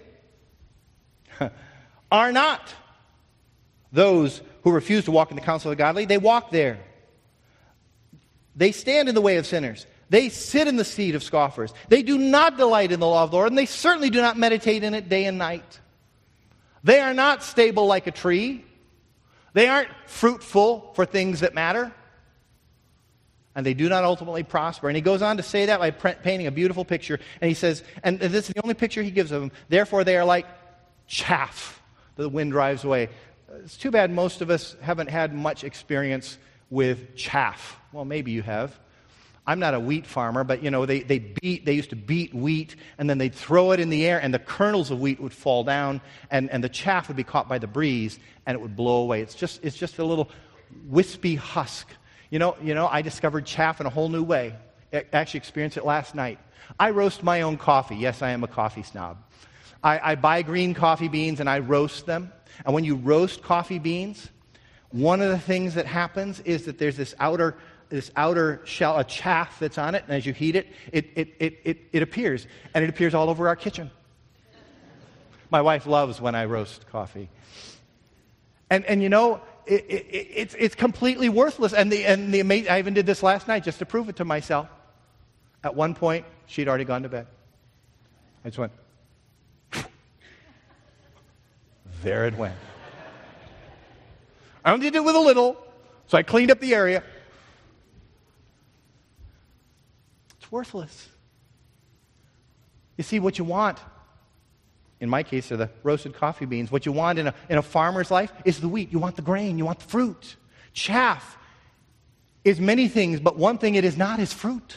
Speaker 1: are not those who refuse to walk in the counsel of the godly. They walk there. They stand in the way of sinners. They sit in the seat of scoffers. They do not delight in the law of the Lord, and they certainly do not meditate in it day and night. They are not stable like a tree. They aren't fruitful for things that matter. And they do not ultimately prosper. And he goes on to say that by painting a beautiful picture. And he says, and this is the only picture he gives of them, therefore they are like chaff that the wind drives away. It's too bad most of us haven't had much experience with chaff. Well, maybe you have. I'm not a wheat farmer, but they used to beat wheat, and then they'd throw it in the air, and the kernels of wheat would fall down, and the chaff would be caught by the breeze, and it would blow away. It's just a little wispy husk. I discovered chaff in a whole new way. I actually experienced it last night. I roast my own coffee. Yes, I am a coffee snob. I buy green coffee beans and I roast them. And when you roast coffee beans, one of the things that happens is that there's this outer shell, a chaff that's on it, and as you heat it, it appears. And it appears all over our kitchen. My wife loves when I roast coffee. And it's completely worthless. And the amazing, I even did this last night just to prove it to myself. At one point, she'd already gone to bed. I just went, there it went. I only did it with a little, so I cleaned up the area. It's worthless. You see, what you want, in my case, are the roasted coffee beans. What you want in a farmer's life is the wheat. You want the grain. You want the fruit. Chaff is many things, but one thing it is not is fruit.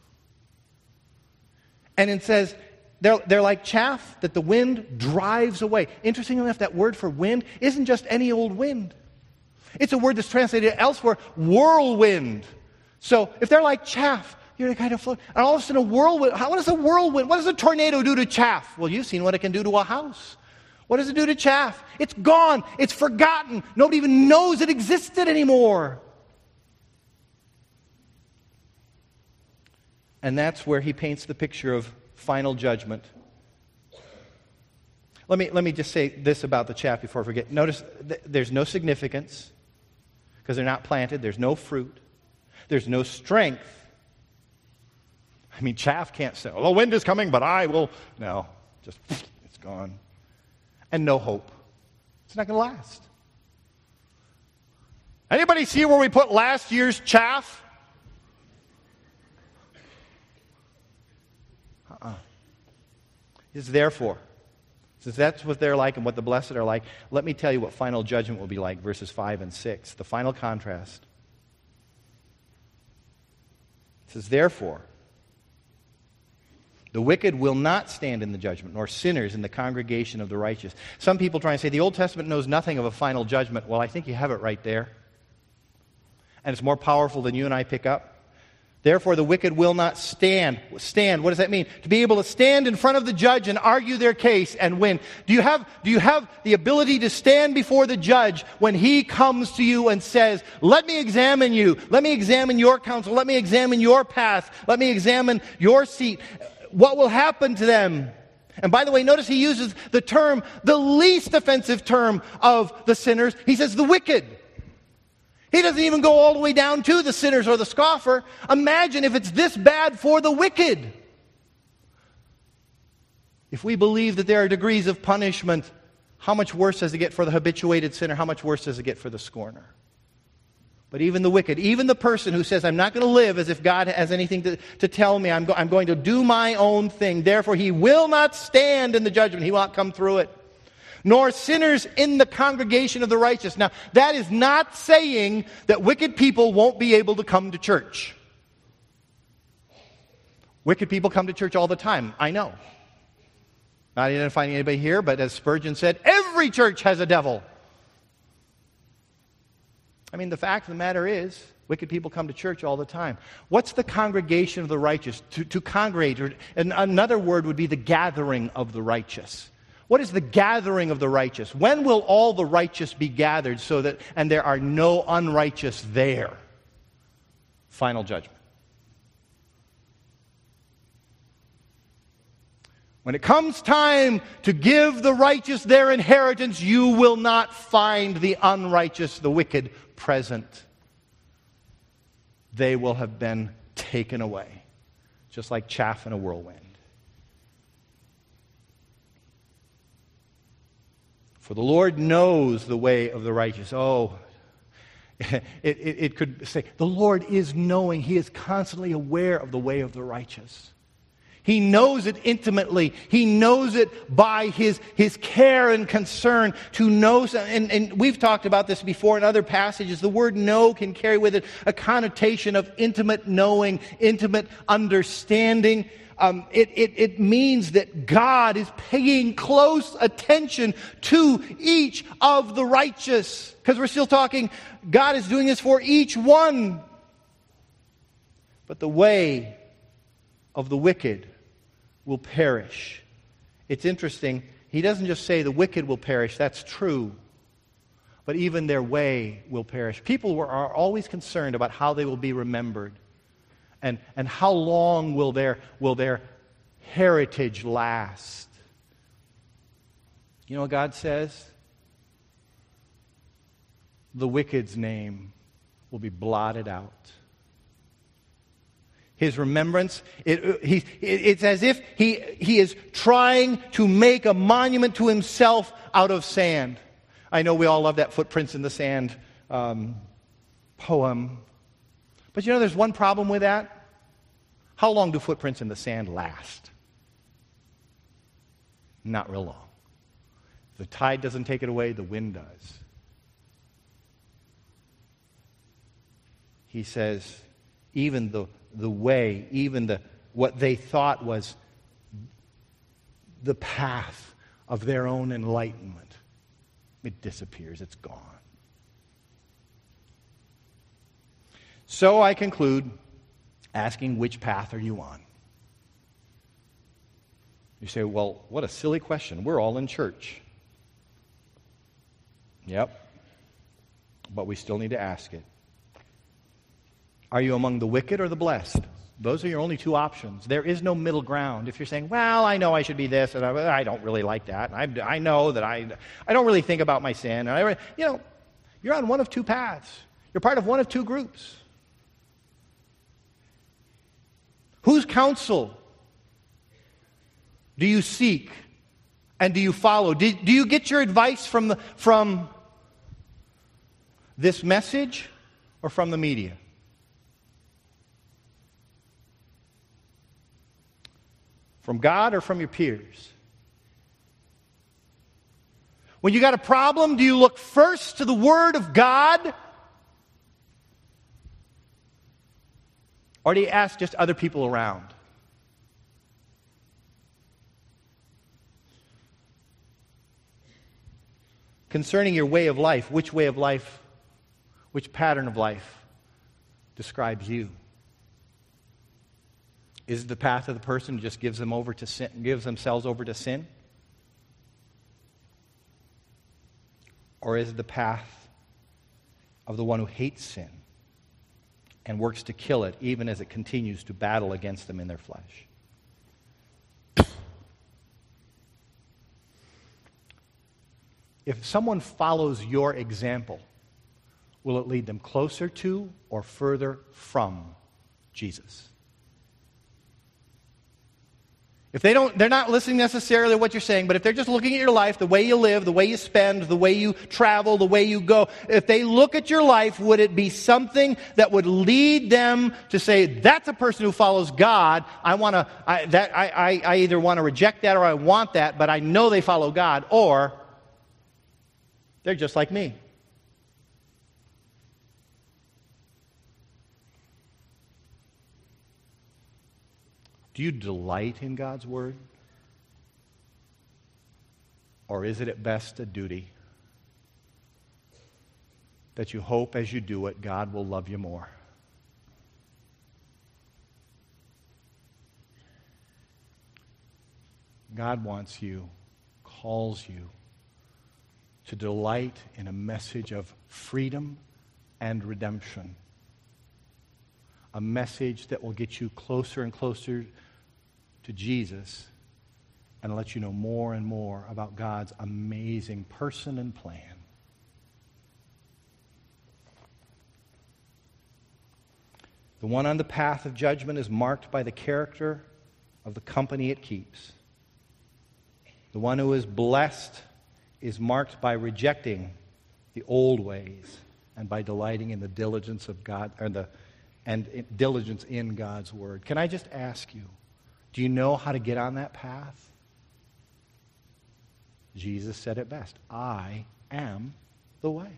Speaker 1: And it says, they're like chaff that the wind drives away. Interestingly enough, that word for wind isn't just any old wind. It's a word that's translated elsewhere, whirlwind. So if they're like chaff, you're kind of float. And all of a sudden a whirlwind, what is a whirlwind? What does a tornado do to chaff? Well, you've seen what it can do to a house. What does it do to chaff? It's gone. It's forgotten. Nobody even knows it existed anymore. And that's where he paints the picture of final judgment. Let me just say this about the chaff before I forget. Notice there's no significance because they're not planted. There's no fruit. There's no strength. I mean, chaff can't say, "Oh, the wind is coming, but I will." No, just it's gone. And no hope. It's not going to last. Anybody see where we put last year's chaff? It's therefore, Since that's what they're like and what the blessed are like, let me tell you what final judgment will be like, verses 5 and 6. The final contrast. It says, therefore, the wicked will not stand in the judgment, nor sinners in the congregation of the righteous. Some people try and say the Old Testament knows nothing of a final judgment. Well, I think you have it right there. And it's more powerful than you and I pick up. Therefore, the wicked will not stand. Stand, what does that mean? To be able to stand in front of the judge and argue their case and win. Do you have the ability to stand before the judge when he comes to you and says, let me examine you. Let me examine your counsel. Let me examine your path. Let me examine your seat. What will happen to them? And by the way, notice he uses the term, the least offensive term of the sinners. He says the wicked. He doesn't even go all the way down to the sinners or the scoffer. Imagine if it's this bad for the wicked. If we believe that there are degrees of punishment, how much worse does it get for the habituated sinner? How much worse does it get for the scorner? But even the wicked, even the person who says, I'm not going to live as if God has anything to tell me. I'm going to do my own thing. Therefore, he will not stand in the judgment. He will not come through it. Nor sinners in the congregation of the righteous. Now, that is not saying that wicked people won't be able to come to church. Wicked people come to church all the time, I know. Not identifying anybody here, but as Spurgeon said, every church has a devil. I mean, the fact of the matter is, wicked people come to church all the time. What's the congregation of the righteous? To congregate, or another word would be the gathering of the righteous. What is the gathering of the righteous? When will all the righteous be gathered so that, and there are no unrighteous there? Final judgment. When it comes time to give the righteous their inheritance, you will not find the unrighteous, the wicked, present. They will have been taken away, just like chaff in a whirlwind. For the Lord knows the way of the righteous. Oh, it could say, the Lord is knowing. He is constantly aware of the way of the righteous. He knows it intimately. He knows it by his care and concern to know. And we've talked about this before in other passages. The word know can carry with it a connotation of intimate knowing, intimate understanding. It means that God is paying close attention to each of the righteous. Because we're still talking, God is doing this for each one. But the way of the wicked will perish. It's interesting, he doesn't just say the wicked will perish, that's true. But even their way will perish. People are always concerned about how they will be remembered. And how long will their heritage last? You know what God says? The wicked's name will be blotted out. His remembrance, it's as if he is trying to make a monument to himself out of sand. I know we all love that Footprints in the Sand poem. But you know there's one problem with that. How long do footprints in the sand last? Not real long. If the tide doesn't take it away, the wind does. He says, even the way, even what they thought was the path of their own enlightenment, it disappears, it's gone. So I conclude asking, which path are you on? You say, well, what a silly question. We're all in church. Yep. But we still need to ask it. Are you among the wicked or the blessed? Those are your only two options. There is no middle ground. If you're saying, well, I know I should be this, and I don't really like that. I know that I don't really think about my sin. And you're on one of two paths. You're part of one of two groups. Whose counsel do you seek and do you follow? Do you get your advice from this message or from the media? From God or from your peers? When you got a problem, do you look first to the Word of God? Or do you ask just other people around? Concerning your way of life, which way of life, which pattern of life describes you? Is it the path of the person who just gives themselves over to sin? Or is it the path of the one who hates sin and works to kill it even as it continues to battle against them in their flesh? If someone follows your example, will it lead them closer to or further from Jesus? If they're not listening necessarily to what you're saying, but if they're just looking at your life, the way you live, the way you spend, the way you travel, the way you go, if they look at your life, would it be something that would lead them to say, that's a person who follows God? I either want to reject that or I want that, but I know they follow God, or they're just like me. Do you delight in God's Word? Or is it at best a duty that you hope as you do it, God will love you more? God wants you, calls you to delight in a message of freedom and redemption. A message that will get you closer and closer to Jesus and let you know more and more about God's amazing person and plan. The one on the path of judgment is marked by the character of the company it keeps. The one who is blessed is marked by rejecting the old ways and by delighting in the diligence of God, and diligence in God's Word. Can I just ask you, do you know how to get on that path? Jesus said it best, I am the way.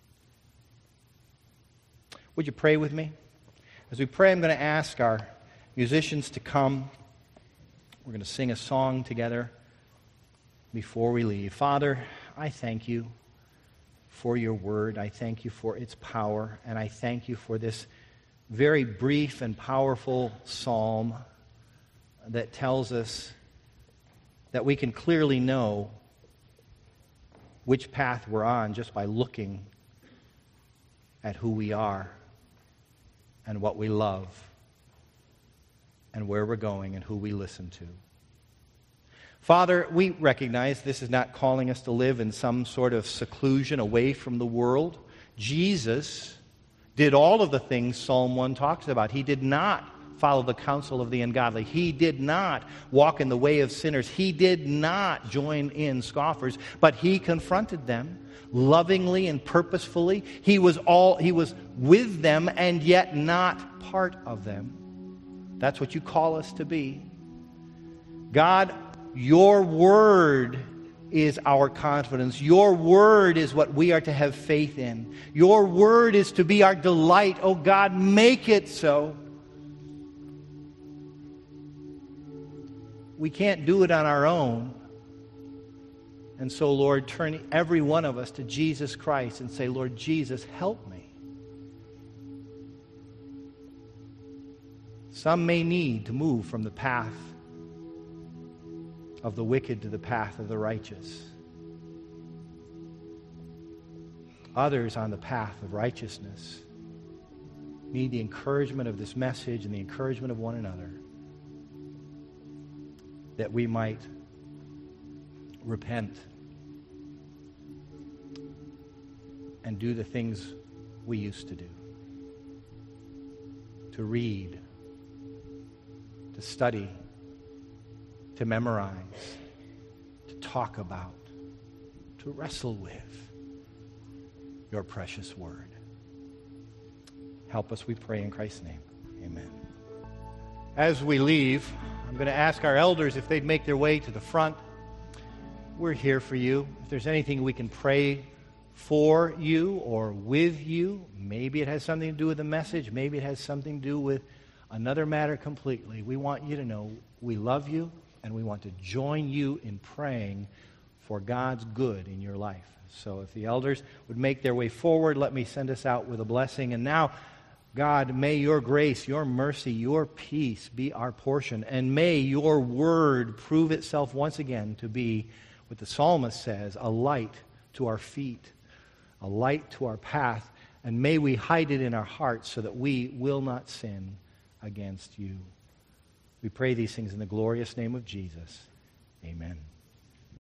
Speaker 1: Would you pray with me? As we pray, I'm going to ask our musicians to come. We're going to sing a song together before we leave. Father, I thank you for your Word. I thank you for its power, and I thank you for this very brief and powerful psalm that tells us that we can clearly know which path we're on just by looking at who we are and what we love and where we're going and who we listen to. Father, we recognize this is not calling us to live in some sort of seclusion away from the world. Jesus did all of the things Psalm 1 talks about. He did not follow the counsel of the ungodly. He did not walk in the way of sinners. He did not join in scoffers, but he confronted them lovingly and purposefully. He was with them and yet not part of them. That's what you call us to be. God, your Word is our confidence. Your Word is what we are to have faith in. Your Word is to be our delight. Oh God, make it so. We can't do it on our own. And so, Lord, turn every one of us to Jesus Christ and say, Lord Jesus, help me. Some may need to move from the path of the wicked to the path of the righteous. Others on the path of righteousness need the encouragement of this message and the encouragement of one another, that we might repent and do the things we used to do. To read, to study, to memorize, to talk about, to wrestle with your precious Word. Help us, we pray in Christ's name. Amen. As we leave, I'm going to ask our elders if they'd make their way to the front. we're here for you. If there's anything we can pray for you or with you, maybe it has something to do with the message, maybe it has something to do with another matter completely. We want you to know we love you, and we want to join you in praying for God's good in your life. So if the elders would make their way forward, let me send us out with a blessing. And now, God, may your grace, your mercy, your peace be our portion, and may your word prove itself once again to be, what the psalmist says, a light to our feet, a light to our path, and may we hide it in our hearts so that we will not sin against you. We pray these things in the glorious name of Jesus. Amen.